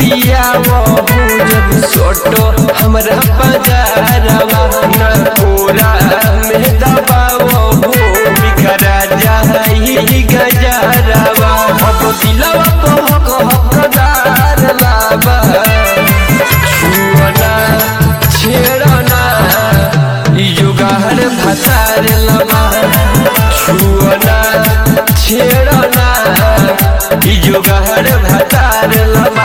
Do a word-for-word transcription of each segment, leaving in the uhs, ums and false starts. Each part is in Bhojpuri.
बतिया सोटो हमरा पजारवा न पूरा में दबाओ बिखरा जाई गजरवा अब दिलवा को हकदार लाबा छुअना छेड़ना युगार भतार लबा छुअना छेड़ना युगार भतार लबा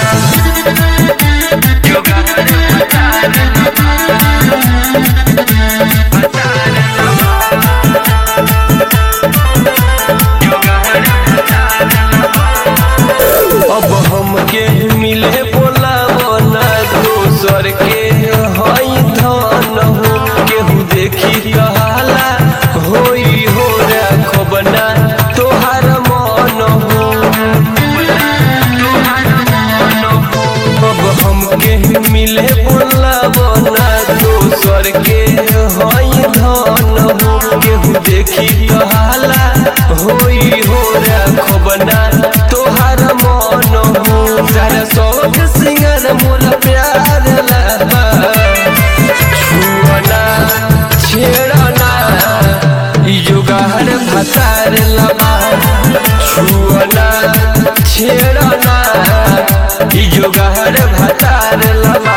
अब हमके मिले बोलावो ना दोसर के हई धन हो केहू देखी कहला होई हो रखब ना तोहार मन हो अब हमके मिले बोलावो ना दोसर के हई धन हो केहू देखी कहला होई हो रखब ना तोहार मन हो सारा शौक सिंगर मोर प्यार लाबा छुअना छेड़ना युगार भतार लबा छुअना छेड़ना युगार भतार लबा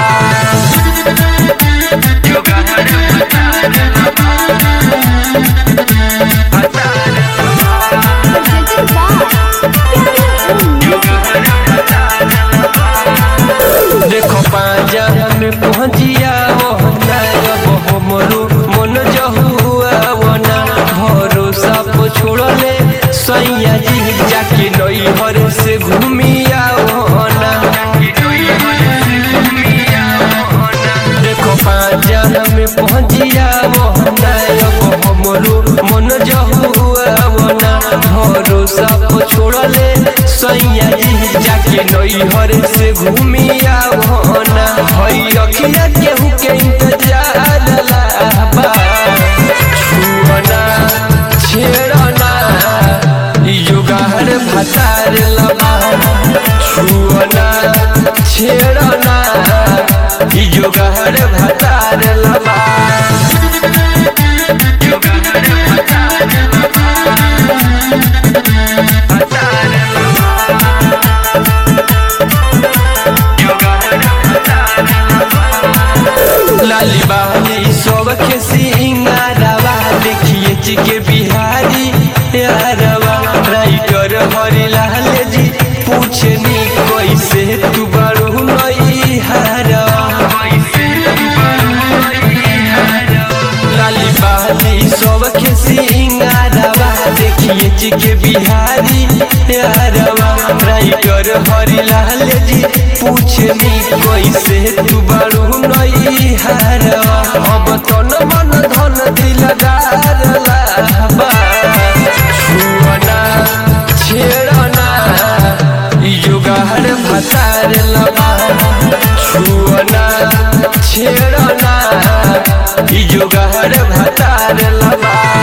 देखो पाजा में पहुँचिया हमरो मन जहुआ भरोसा पर छोड़ले सैया जी जाके नैहर से घूमिया देखो पाजा में पहुँचिया हमरो मन जहुआ भरोसा पर छोड़ले सैया जी जाके नैहर से घूमिया हई रखिया केहू के इंतजार लाबा छुअना छेड़ना युगार भतार लबा छुअना छेड़ना युगार भतार लबा लाली बाली सब के सिंगारवा देखिए चिके बिहारी यारवा राइटर हरिलाल जी पूछनी कैसे तू बड़ू नई हारवा लाली बाली सब के सिंगारवा देखिए चिके बिहारी यारवा राइटर हरिलाल जी पूछनी कैसे तू बड़ू नई हारवा अब तन मन धन दिलदार लाबा छुअना छेड़ना युगार भतार लबा छुअना छेड़ना युगार भतार लबा।